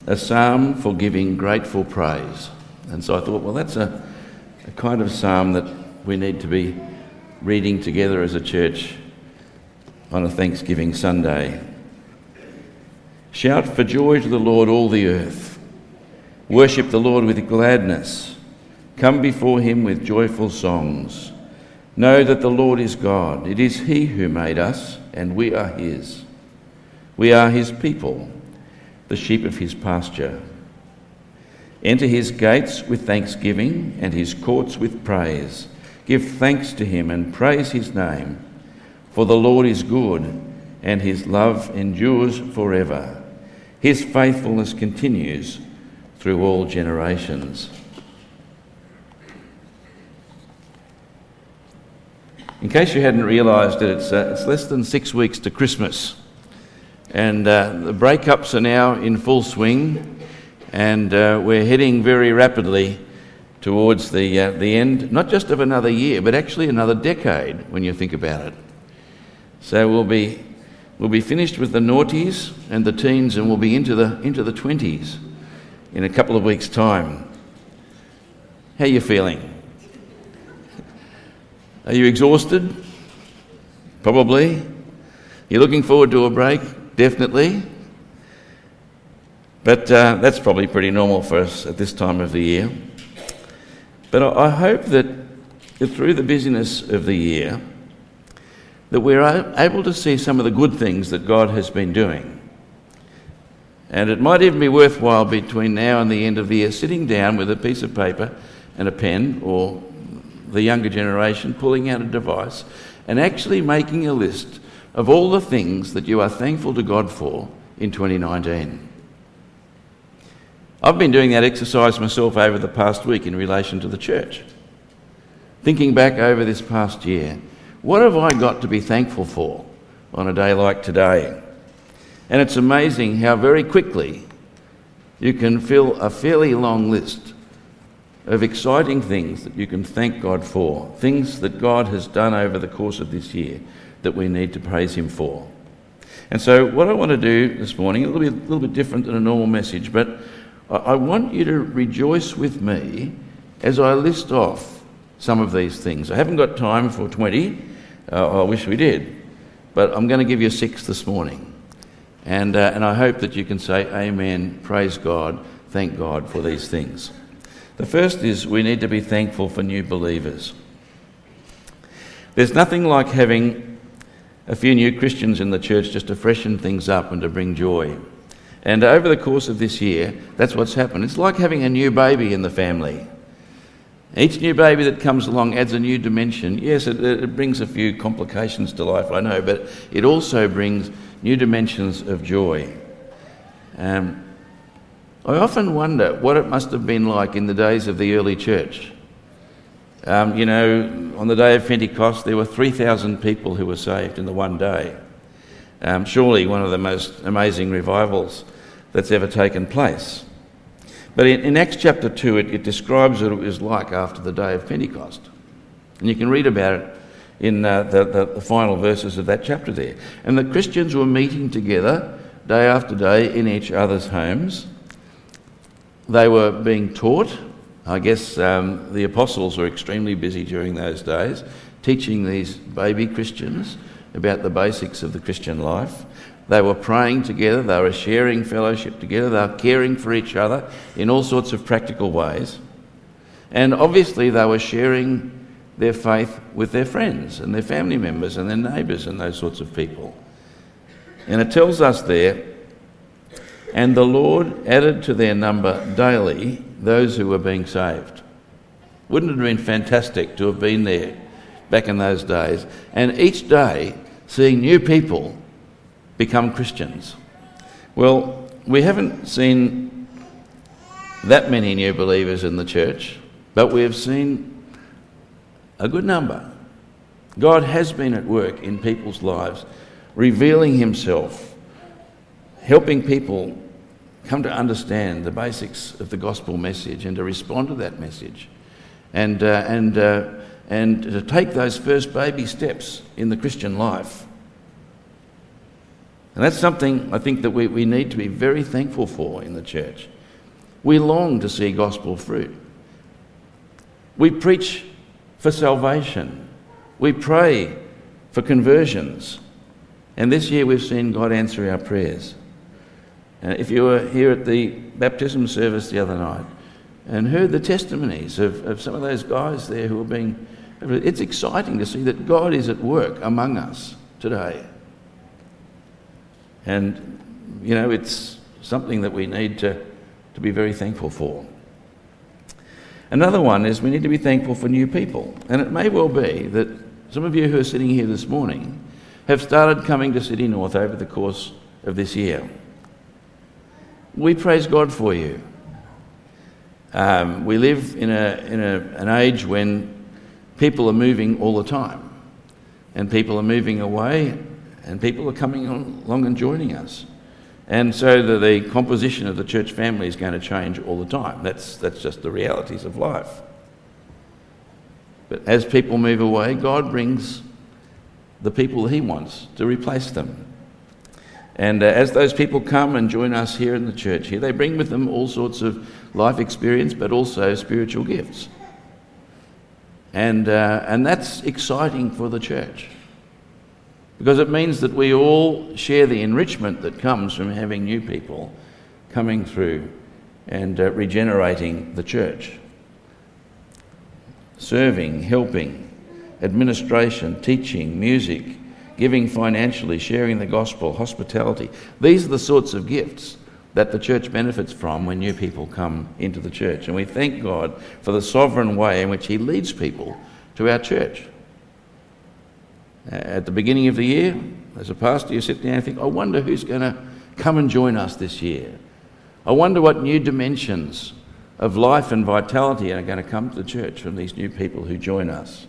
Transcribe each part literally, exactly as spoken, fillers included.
a psalm for giving grateful praise. And so I thought, well, that's a, a kind of psalm that we need to be reading together as a church on a Thanksgiving Sunday. Shout for joy to the Lord, all the earth. Worship the Lord with gladness. Come before him with joyful songs. Know that the Lord is God. It is he who made us, and we are his. We are his people, the sheep of his pasture. Enter his gates with thanksgiving and his courts with praise. Give thanks to him and praise his name. For the Lord is good, and his love endures forever. His faithfulness continues through all generations. In case you hadn't realised it, it's, uh, it's less than six weeks to Christmas. And uh, the breakups are now in full swing, and uh, we're heading very rapidly towards the uh, the end, not just of another year, but actually another decade when you think about it. So we'll be we'll be finished with the noughties and the teens, and we'll be into the into the twenties in a couple of weeks' time. How are you feeling? Are you exhausted? Probably. You're looking forward to a break? Definitely. But uh, that's probably pretty normal for us at this time of the year. But I, I hope that through the busyness of the year, that we're able to see some of the good things that God has been doing. And it might even be worthwhile between now and the end of the year sitting down with a piece of paper and a pen, or the younger generation pulling out a device and actually making a list of all the things that you are thankful to God for in twenty nineteen. I've been doing that exercise myself over the past week in relation to the church. Thinking back over this past year, what have I got to be thankful for on a day like today? And it's amazing how very quickly you can fill a fairly long list of exciting things that you can thank God for, things that God has done over the course of this year that we need to praise him for. And so what I want to do this morning, a little bit, a little bit different than a normal message, but I, I want you to rejoice with me as I list off some of these things. I haven't got time for twenty, uh, I wish we did, but I'm going to give you six this morning. And, uh, and I hope that you can say amen, praise God, thank God for these things. The first is we need to be thankful for new believers. There's nothing like having a few new Christians in the church just to freshen things up and to bring joy. And over the course of this year, that's what's happened. It's like having a new baby in the family. Each new baby that comes along adds a new dimension. Yes, it, it brings a few complications to life, I know, but it also brings new dimensions of joy. Um, I often wonder what it must have been like in the days of the early church. Um, you know, on the day of Pentecost, there were three thousand people who were saved in the one day. Um, surely one of the most amazing revivals that's ever taken place. But in, in Acts chapter two, it, it describes what it was like after the day of Pentecost. And you can read about it in uh, the, the, the final verses of that chapter there. And the Christians were meeting together day after day in each other's homes. They were being taught. I guess um, the apostles were extremely busy during those days, teaching these baby Christians about the basics of the Christian life. They were praying together, they were sharing fellowship together, they were caring for each other in all sorts of practical ways. And obviously they were sharing their faith with their friends and their family members and their neighbours and those sorts of people. And it tells us there, and the Lord added to their number daily those who were being saved. Wouldn't it have been fantastic to have been there back in those days, and each day seeing new people become Christians? Well, we haven't seen that many new believers in the church, but we have seen a good number. God has been at work in people's lives, revealing himself, helping people come to understand the basics of the gospel message and to respond to that message, and uh, and uh, and to take those first baby steps in the Christian life. And And that's something I think that we, we need to be very thankful for in the church. We long to see gospel fruit. We preach for salvation. We pray for conversions. And this year we've seen God answer our prayers. And if you were here at the baptism service the other night and heard the testimonies of, of some of those guys there who are being... It's exciting to see that God is at work among us today. And, you know, it's something that we need to, to be very thankful for. Another one is we need to be thankful for new people. And it may well be that some of you who are sitting here this morning have started coming to City North over the course of this year. We praise God for you. Um, we live in, a, in a, an age when people are moving all the time. And people are moving away, and people are coming along and joining us. And so the, the composition of the church family is going to change all the time. That's, that's just the realities of life. But as people move away, God brings the people He wants to replace them. And uh, as those people come and join us here in the church here, they bring with them all sorts of life experience, but also spiritual gifts. And, uh, and that's exciting for the church, because it means that we all share the enrichment that comes from having new people coming through and uh, regenerating the church. Serving, helping, administration, teaching, music, giving financially, sharing the gospel, hospitality. These are the sorts of gifts that the church benefits from when new people come into the church. And we thank God for the sovereign way in which He leads people to our church. At the beginning of the year, as a pastor, you sit down and think, I wonder who's going to come and join us this year. I wonder what new dimensions of life and vitality are going to come to the church from these new people who join us.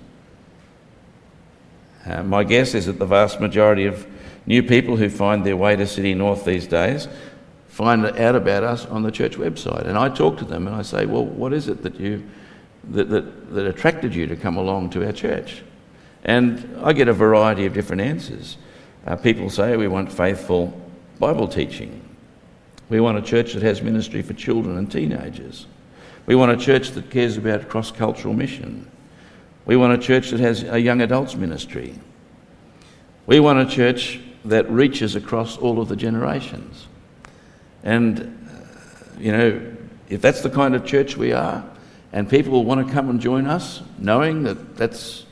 Uh, my guess is that the vast majority of new people who find their way to City North these days find out about us on the church website. And I talk to them and I say, well, what is it that you that, that, that attracted you to come along to our church? And I get a variety of different answers. Uh, people say we want faithful Bible teaching. We want a church that has ministry for children and teenagers. We want a church that cares about cross-cultural mission. We want a church that has a young adults ministry. We want a church that reaches across all of the generations. And, uh, you know, if that's the kind of church we are, and people will want to come and join us, knowing that that's,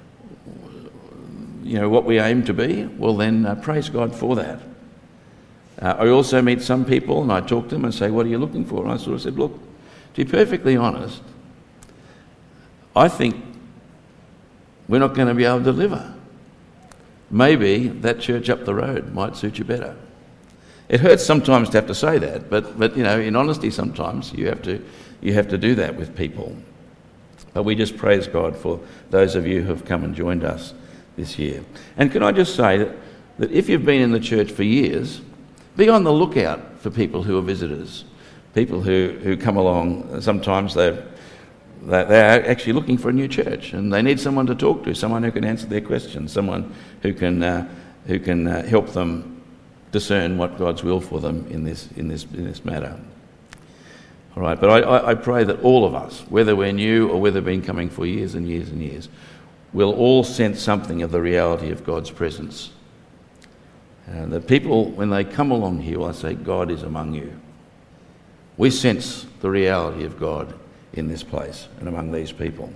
you know, what we aim to be, well then uh, praise God for that. Uh, I also meet some people and I talk to them and say, what are you looking for? And I sort of said, look, to be perfectly honest, I think we're not going to be able to deliver. Maybe that church up the road might suit you better. It hurts sometimes to have to say that, but, but you know, in honesty sometimes you have to you have to do that with people. But we just praise God for those of you who have come and joined us this year. And can I just say that, that if you've been in the church for years, be on the lookout for people who are visitors, people who, who come along. Sometimes they're, they're actually looking for a new church and they need someone to talk to, someone who can answer their questions, someone who can uh, who can uh, help them discern what God's will for them in this in this in this matter. All right, but I, I pray that all of us, whether we're new or whether we've been coming for years and years and years, will all sense something of the reality of God's presence. And that people, when they come along here, will say, God is among you. We sense the reality of God in this place and among these people.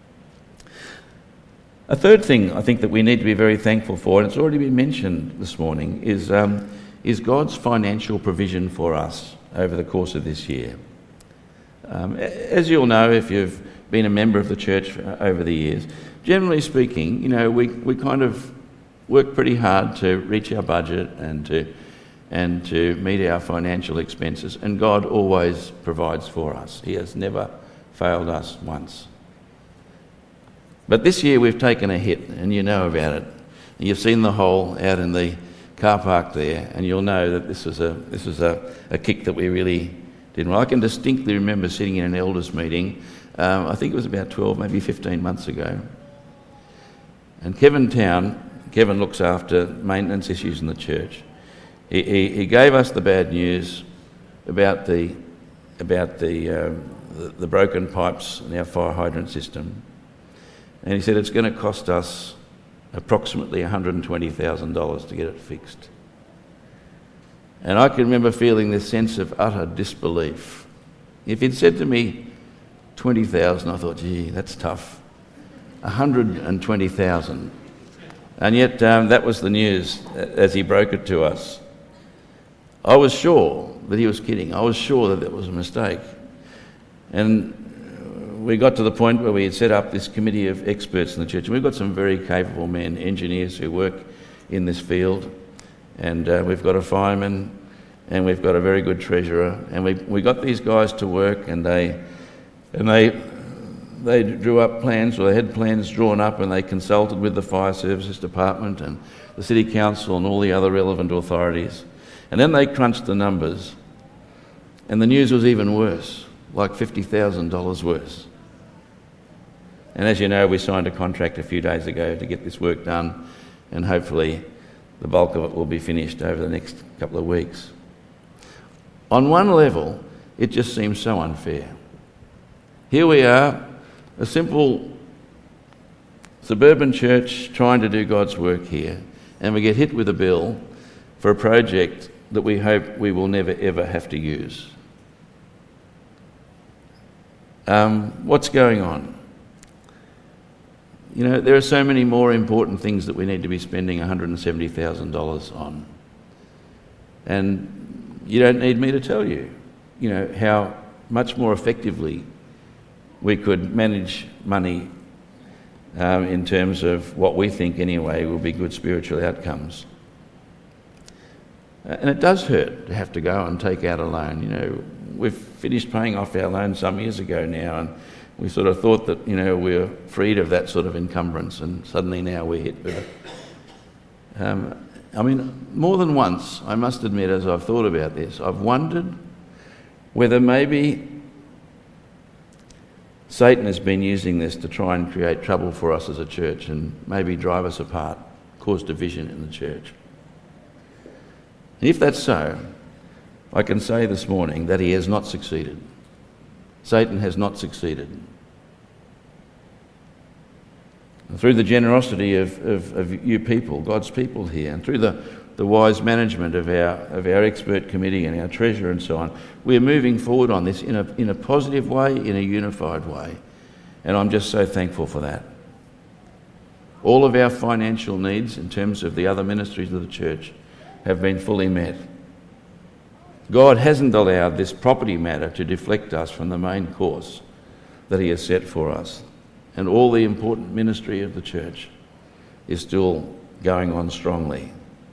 A third thing I think that we need to be very thankful for, and it's already been mentioned this morning, is, um, is God's financial provision for us over the course of this year. Um, as you'll know, if you've been a member of the church over the years, generally speaking, you know, we, we kind of work pretty hard to reach our budget and to and to meet our financial expenses, and God always provides for us. He has never failed us once. But this year we've taken a hit, and you know about it. You've seen the hole out in the car park there, and you'll know that this was a this was a, a kick that we really didn't. Well, I can distinctly remember sitting in an elders meeting, um, I think it was about twelve, maybe fifteen months ago, and Kevin Town, Kevin looks after maintenance issues in the church. He, he, he gave us the bad news about the, about the, um, the, the broken pipes in our fire hydrant system. And he said it's going to cost us approximately one hundred twenty thousand dollars to get it fixed. And I can remember feeling this sense of utter disbelief. If he'd said to me twenty thousand dollars, I thought, gee, that's tough. one hundred twenty thousand dollars. And yet um, that was the news as he broke it to us. I was sure that he was kidding. I was sure that that was a mistake. And we got to the point where we had set up this committee of experts in the church. And we've got some very capable men, engineers who work in this field. And uh, we've got a fireman, and we've got a very good treasurer. And we we got these guys to work, and they and they they drew up plans, or they had plans drawn up, and they consulted with the fire services department and the city council and all the other relevant authorities. And then they crunched the numbers, and the news was even worse, like fifty thousand dollars worse. And as you know, we signed a contract a few days ago to get this work done, and hopefully the bulk of it will be finished over the next couple of weeks. On one level, it just seems so unfair. Here we are, a simple suburban church trying to do God's work here, and we get hit with a bill for a project that we hope we will never ever have to use. Um, what's going on? You know, there are so many more important things that we need to be spending one hundred seventy thousand dollars on. And you don't need me to tell you, you know, how much more effectively we could manage money um, in terms of what we think anyway will be good spiritual outcomes. And it does hurt to have to go and take out a loan. You know, we've finished paying off our loan some years ago now, and we sort of thought that, you know, we were freed of that sort of encumbrance, and suddenly now we're hit with it. Um, I mean, more than once, I must admit, as I've thought about this, I've wondered whether maybe Satan has been using this to try and create trouble for us as a church and maybe drive us apart, cause division in the church. And if that's so, I can say this morning that he has not succeeded. Satan has not succeeded. And through the generosity of, of, of you people, God's people here, and through the, the wise management of our of our expert committee and our treasurer and so on, we're moving forward on this in a in a positive way, in a unified way. And I'm just so thankful for that. All of our financial needs in terms of the other ministries of the church have been fully met. God hasn't allowed this property matter to deflect us from the main course that he has set for us. And all the important ministry of the church is still going on strongly.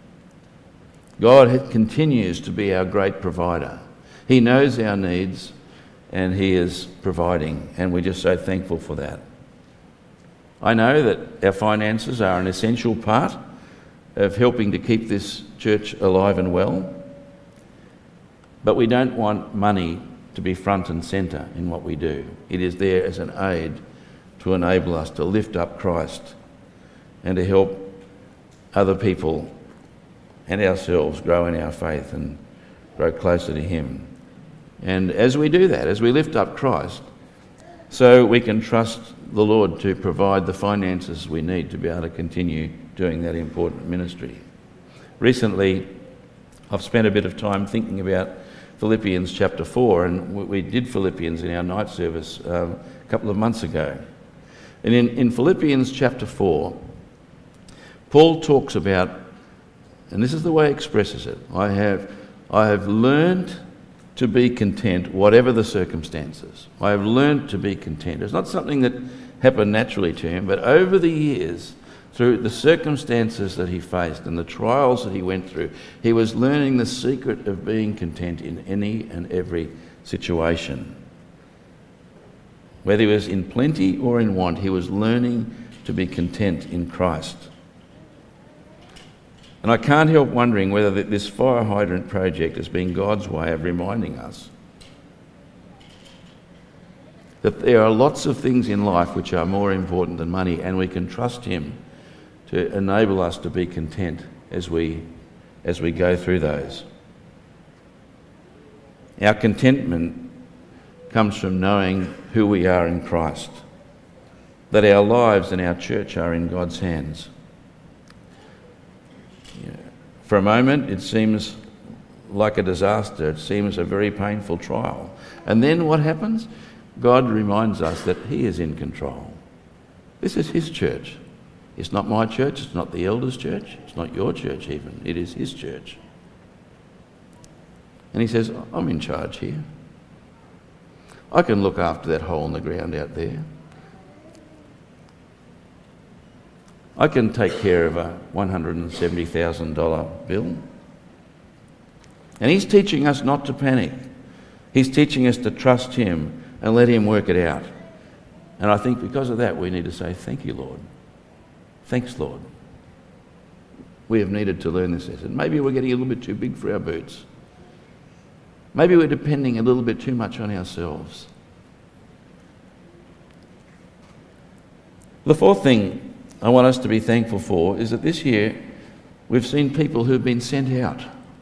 God continues to be our great provider. He knows our needs and he is providing, and we're just so thankful for that. I know that our finances are an essential part of helping to keep this church alive and well. But we don't want money to be front and centre in what we do. It is there as an aid to enable us to lift up Christ and to help other people and ourselves grow in our faith and grow closer to him. And as we do that, as we lift up Christ, so we can trust the Lord to provide the finances we need to be able to continue doing that important ministry. Recently, I've spent a bit of time thinking about Philippians chapter four, and we did Philippians in our night service um, a couple of months ago. And in, in Philippians chapter four, Paul talks about, and this is the way he expresses it, I have, I have learned to be content whatever the circumstances. I have learned to be content. It's not something that happened naturally to him, but over the years, through the circumstances that he faced and the trials that he went through, he was learning the secret of being content in any and every situation. Whether he was in plenty or in want, he was learning to be content in Christ. And I can't help wondering whether this fire hydrant project has been God's way of reminding us that there are lots of things in life which are more important than money, and we can trust him to enable us to be content as we as we go through those. Our contentment comes from knowing who we are in Christ, that our lives and our church are in God's hands. Yeah. For a moment, it seems like a disaster. It seems a very painful trial. And then what happens? God reminds us that he is in control. This is his church. It's not my church. It's not the elders' church. It's not your church even. It is his church. And he says, I'm in charge here. I can look after that hole in the ground out there. I can take care of a one hundred seventy thousand dollars bill. And he's teaching us not to panic. He's teaching us to trust him and let him work it out. And I think because of that, we need to say, thank you, Lord. Thanks, Lord. We have needed to learn this lesson. Maybe we're getting a little bit too big for our boots. Maybe we're depending a little bit too much on ourselves. The fourth thing I want us to be thankful for is that this year we've seen people who've been sent out.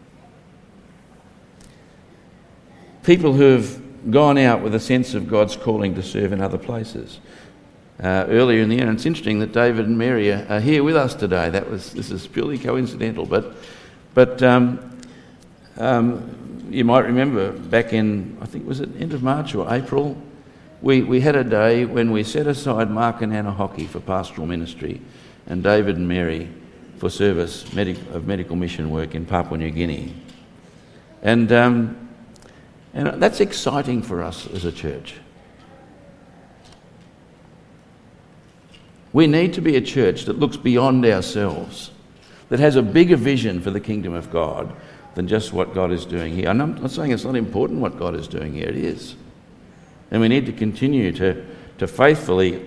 People who've gone out with a sense of God's calling to serve in other places. Uh, earlier in the year, and it's interesting that David and Mary are, are here with us today. That was this is purely coincidental, but but um, um, you might remember back in, I think was it end of March or April, we we had a day when we set aside Mark and Anna Hockey for pastoral ministry, and David and Mary for service medic, of medical mission work in Papua New Guinea, and um, and that's exciting for us as a church. We need to be a church that looks beyond ourselves, that has a bigger vision for the kingdom of God than just what God is doing here. And I'm not saying it's not important what God is doing here, it is. And we need to continue to, to faithfully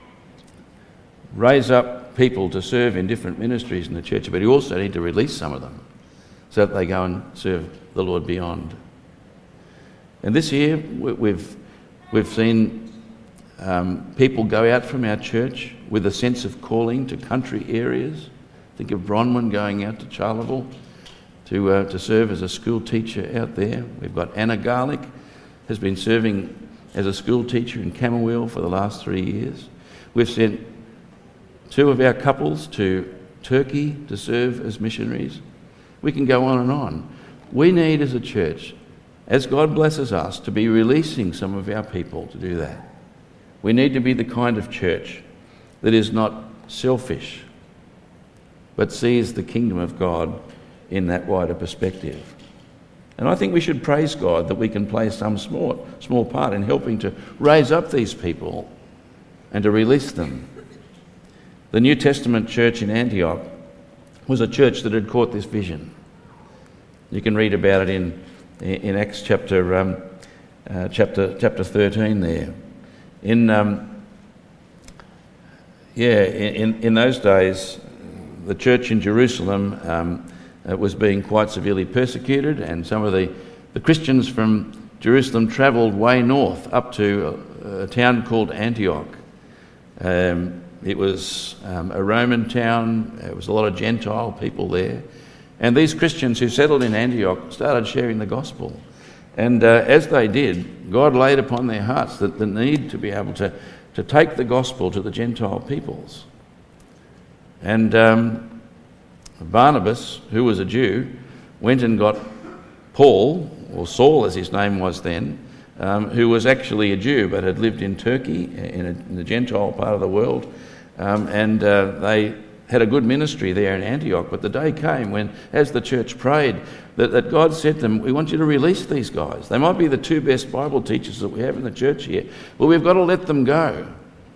raise up people to serve in different ministries in the church, but we also need to release some of them so that they go and serve the Lord beyond. And this year we've, we've seen Um, people go out from our church with a sense of calling to country areas. Think of Bronwyn going out to Charleville to uh, to serve as a school teacher out there. We've got Anna Garlick, has been serving as a school teacher in Camberwell for the last three years. We've sent two of our couples to Turkey to serve as missionaries. We can go on and on. We need as a church, as God blesses us, to be releasing some of our people to do that. We need to be the kind of church that is not selfish, but sees the kingdom of God in that wider perspective. And I think we should praise God that we can play some small, small part in helping to raise up these people and to release them. The New Testament church in Antioch was a church that had caught this vision. You can read about it in, in Acts chapter, um, uh, chapter, chapter thirteen there. In um, yeah, in, in those days, the church in Jerusalem um, was being quite severely persecuted, and some of the, the Christians from Jerusalem travelled way north up to a, a town called Antioch. Um, it was um, a Roman town. There was a lot of Gentile people there, and these Christians who settled in Antioch started sharing the gospel. And uh, as they did, God laid upon their hearts that the need to be able to, to take the gospel to the Gentile peoples. And um, Barnabas, who was a Jew, went and got Paul, or Saul as his name was then, um, who was actually a Jew but had lived in Turkey, in, a, in the Gentile part of the world, um, and uh, they had a good ministry there in Antioch. But the day came when, as the church prayed, that, that God said to them, we want you to release these guys. They might be the two best Bible teachers that we have in the church here, but we've got to let them go.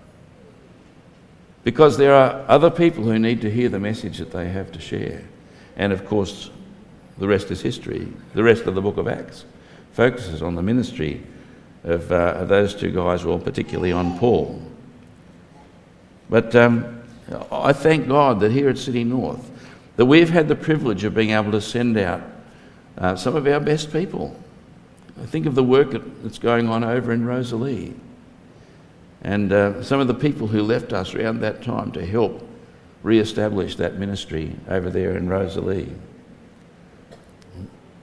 Because there are other people who need to hear the message that they have to share. And of course, the rest is history. The rest of the book of Acts focuses on the ministry of, uh, of those two guys, well, particularly on Paul. But um, I thank God that here at City North, that we've had the privilege of being able to send out uh, some of our best people. I think of the work that's going on over in Rosalie, and uh, some of the people who left us around that time to help re-establish that ministry over there in Rosalie.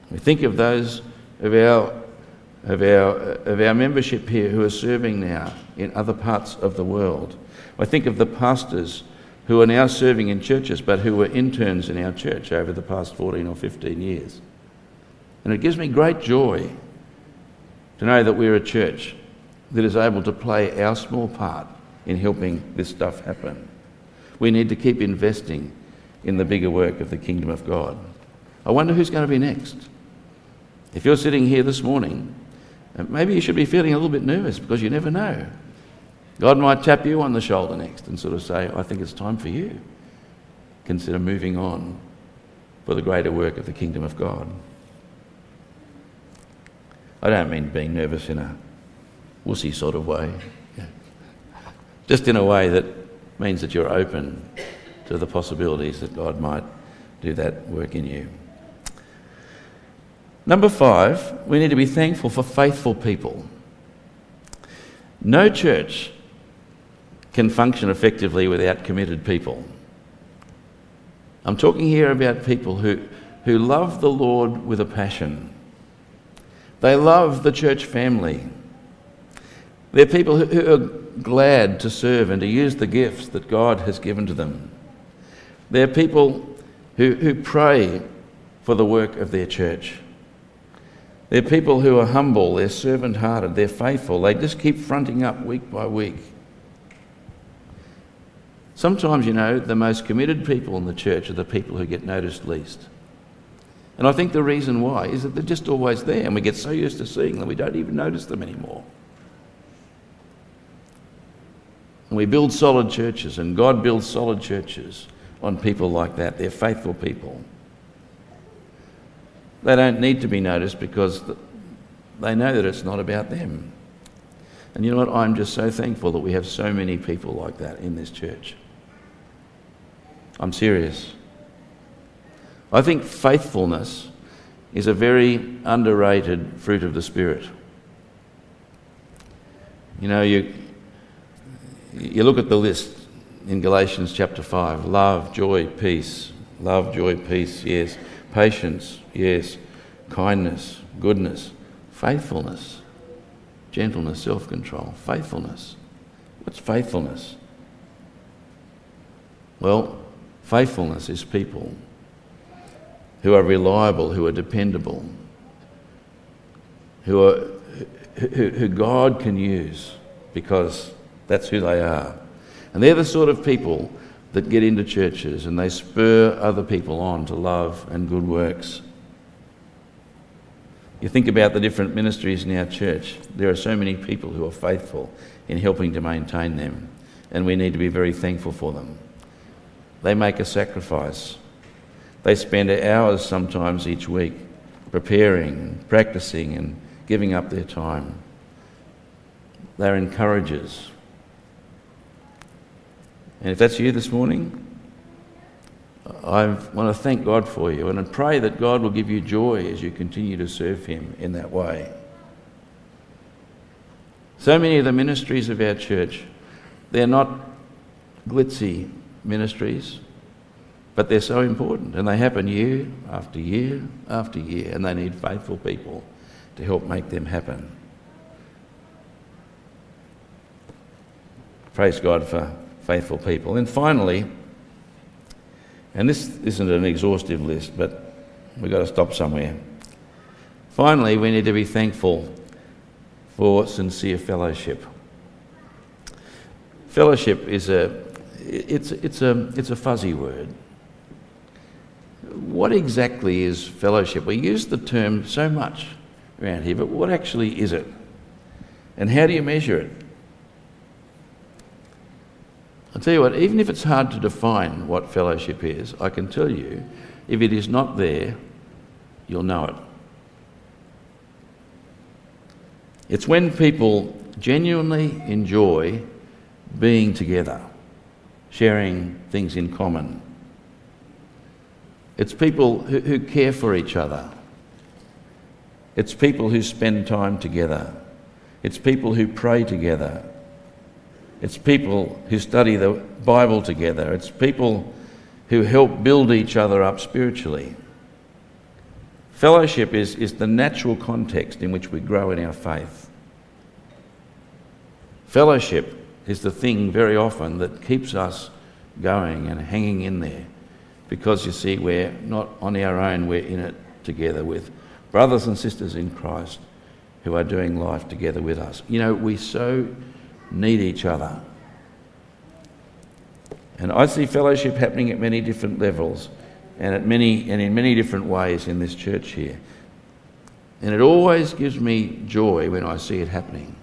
We think of those of our, of our, of our membership here who are serving now in other parts of the world. I think of the pastors who are now serving in churches but who were interns in our church over the past fourteen or fifteen years. And it gives me great joy to know that we're a church that is able to play our small part in helping this stuff happen. We need to keep investing in the bigger work of the kingdom of God. I wonder who's going to be next. If you're sitting here this morning, maybe you should be feeling a little bit nervous because you never know. God might tap you on the shoulder next and sort of say, I think it's time for you. Consider moving on for the greater work of the kingdom of God. I don't mean being nervous in a wussy sort of way. Just in a way that means that you're open to the possibilities that God might do that work in you. Number five, we need to be thankful for faithful people. No church can function effectively without committed people. I'm talking here about people who, who love the Lord with a passion. They love the church family. They're people who, who are glad to serve and to use the gifts that God has given to them. They're people who, who pray for the work of their church. They're people who are humble, they're servant-hearted, they're faithful. They just keep fronting up week by week. Sometimes, you know, the most committed people in the church are the people who get noticed least. And I think the reason why is that they're just always there and we get so used to seeing them we don't even notice them anymore. And we build solid churches, and God builds solid churches on people like that. They're faithful people. They don't need to be noticed because they know that it's not about them. And you know what? I'm just so thankful that we have so many people like that in this church. I'm serious. I think faithfulness is a very underrated fruit of the Spirit. You know, you you look at the list in Galatians chapter five. Love, joy, peace. Love, joy, peace, yes. Patience, yes. Kindness, goodness, faithfulness, gentleness, self-control. Faithfulness. What's faithfulness? Well, faithfulness is people who are reliable, who are dependable, who are who, who God can use because that's who they are. And they're the sort of people that get into churches and they spur other people on to love and good works. You think about the different ministries in our church. There are so many people who are faithful in helping to maintain them, and we need to be very thankful for them. They make a sacrifice. They spend hours sometimes each week preparing, practicing and giving up their time. They're encouragers. And if that's you this morning, I want to thank God for you and I pray that God will give you joy as you continue to serve him in that way. So many of the ministries of our church, they're not glitzy ministries, but they're so important and they happen year after year after year, and they need faithful people to help make them happen. Praise God for faithful people. And finally, and this isn't an exhaustive list, but we've got to stop somewhere. Finally, we need to be thankful for sincere fellowship. Fellowship is a it's it's a it's a fuzzy word. What exactly is fellowship? We use the term so much around here, but what actually is it? And how do you measure it? I'll tell you what, even if it's hard to define what fellowship is, I can tell you, if it is not there, you'll know it. It's when people genuinely enjoy being together, sharing things in common. It's people who, who care for each other. It's people who spend time together. It's people who pray together. It's people who study the Bible together. It's people who help build each other up spiritually. Fellowship is, is the natural context in which we grow in our faith. Fellowship is the thing very often that keeps us going and hanging in there, because you see, we're not on our own, we're in it together with brothers and sisters in Christ who are doing life together with us. You know, we so need each other. And I see fellowship happening at many different levels and at many and in many different ways in this church here. And it always gives me joy when I see it happening.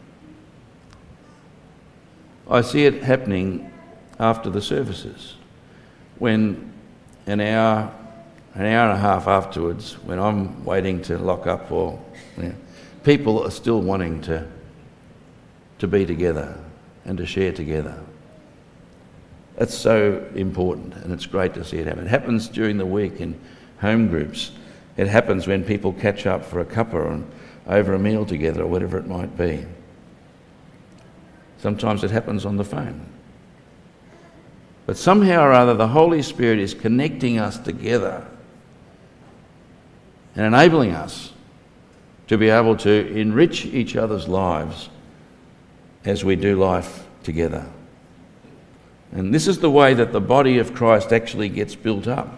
I see it happening after the services, when an hour, an hour and a half afterwards, when I'm waiting to lock up, or you know, people are still wanting to, to be together and to share together. That's so important, and it's great to see it happen. It happens during the week in home groups. It happens when people catch up for a cuppa and over a meal together, or whatever it might be. Sometimes it happens on the phone. But somehow or other, the Holy Spirit is connecting us together and enabling us to be able to enrich each other's lives as we do life together. And this is the way that the body of Christ actually gets built up.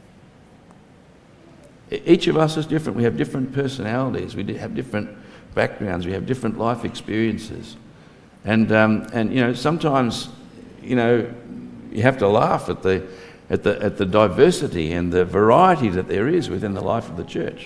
Each of us is different. We have different personalities. We have different backgrounds. We have different life experiences. And, um, and you know, sometimes, you know, you have to laugh at the, at the, at the diversity and the variety that there is within the life of the church.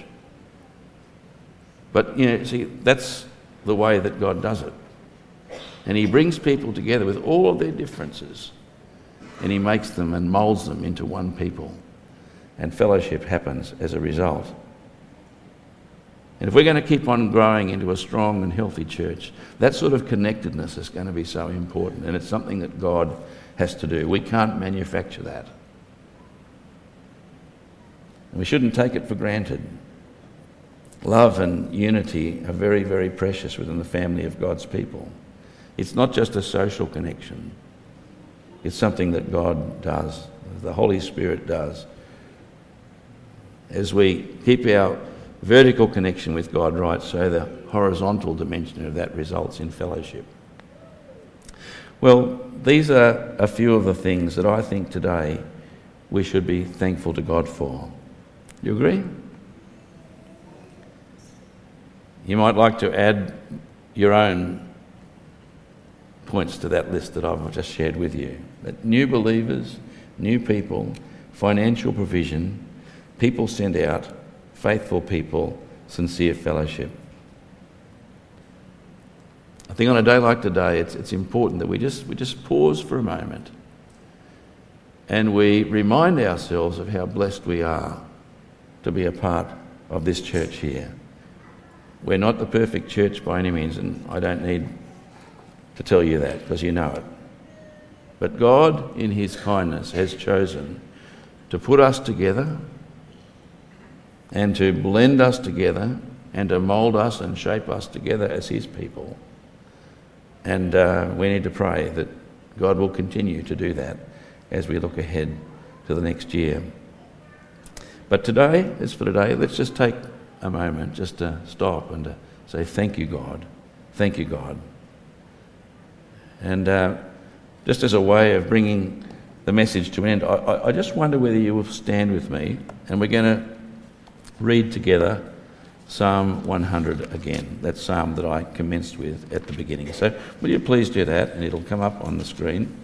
But, you know, see, that's the way that God does it. And he brings people together with all of their differences, and he makes them and moulds them into one people. And fellowship happens as a result. And if we're going to keep on growing into a strong and healthy church, that sort of connectedness is going to be so important, and it's something that God has to do. We can't manufacture that. And we shouldn't take it for granted. Love and unity are very, very precious within the family of God's people. It's not just a social connection. It's something that God does, the Holy Spirit does. As we keep our vertical connection with God right, so the horizontal dimension of that results in fellowship. Well, these are a few of the things that I think today we should be thankful to God for. You agree? You might like to add your own points to that list that I've just shared with you. That new believers, new people, financial provision, people sent out, faithful people, sincere fellowship. I think on a day like today, it's it's important that we just we just pause for a moment and we remind ourselves of how blessed we are to be a part of this church here. We're not the perfect church by any means, and I don't need to tell you that because you know it. But God, in his kindness, has chosen to put us together and to blend us together and to mould us and shape us together as his people. And uh, we need to pray that God will continue to do that as we look ahead to the next year. But today, as for today, let's just take a moment just to stop and to say, thank you, God. Thank you, God. And uh, just as a way of bringing the message to an end, I, I just wonder whether you will stand with me, and we're going to read together Psalm one hundred again. That psalm that I commenced with at the beginning. So will you please do that, and it'll come up on the screen.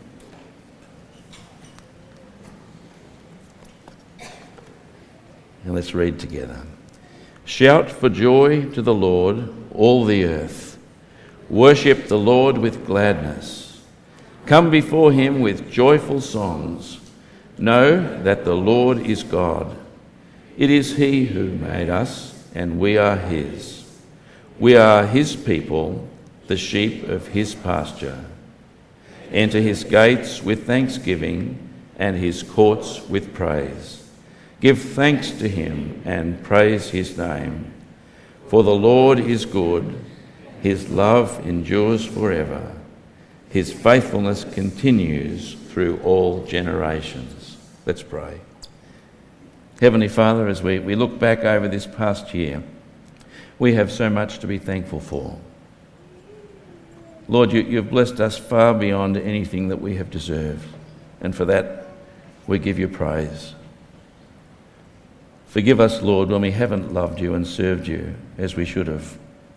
And let's read together. Shout for joy to the Lord, all the earth. Worship the Lord with gladness. Come before him with joyful songs. Know that the Lord is God. It is he who made us, and we are his. We are his people, the sheep of his pasture. Enter his gates with thanksgiving and his courts with praise. Give thanks to him and praise his name. For the Lord is good, his love endures forever. His faithfulness continues through all generations. Let's pray. Heavenly Father, as we, we look back over this past year, we have so much to be thankful for. Lord, you, you've blessed us far beyond anything that we have deserved, and for that we give you praise. Forgive us, Lord, when we haven't loved you and served you as we should have.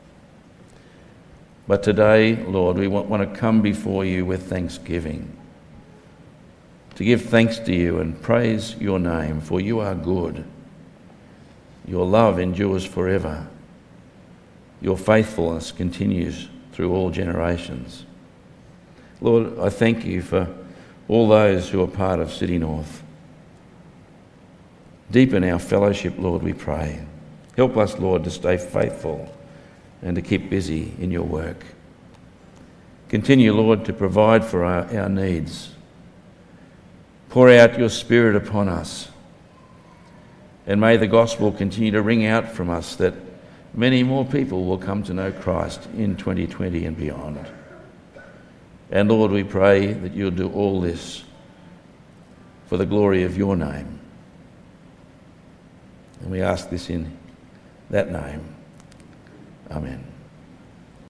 But today, Lord, we want, want to come before you with thanksgiving, to give thanks to you and praise your name, for you are good. Your love endures forever. Your faithfulness continues through all generations. Lord, I thank you for all those who are part of City North. Deepen our fellowship, Lord, we pray. Help us, Lord, to stay faithful and to keep busy in your work. Continue, Lord, to provide for our, our needs. Pour out your Spirit upon us. And may the gospel continue to ring out from us, that many more people will come to know Christ in twenty twenty and beyond. And Lord, we pray that you'll do all this for the glory of your name. And we ask this in that name. Amen.